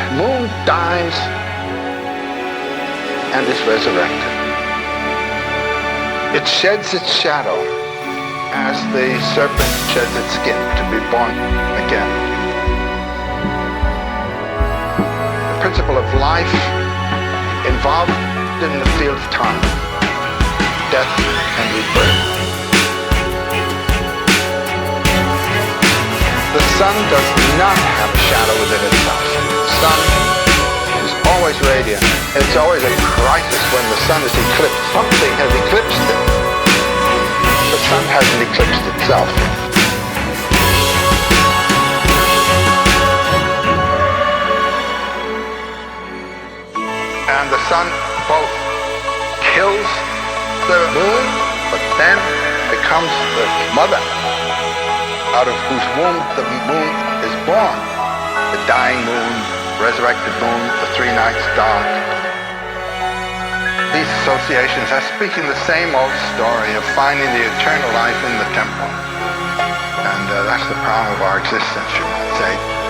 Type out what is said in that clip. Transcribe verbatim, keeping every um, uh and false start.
moon dies and is resurrected. It sheds its shadow as the serpent sheds its skin to be born again. The principle of life involved in the field of time, death and rebirth. The sun does not have a shadow within itself. The sun is always radiant. It's always a crisis when the sun is eclipsed. Something has eclipsed it. The sun hasn't eclipsed itself. And the sun both kills the moon, but then becomes the mother out of whose womb the moon is born. The dying moon, resurrected moon, the three nights dark. These associations are speaking the same old story of finding the eternal life in the temple. And uh, that's the problem of our existence, you might say.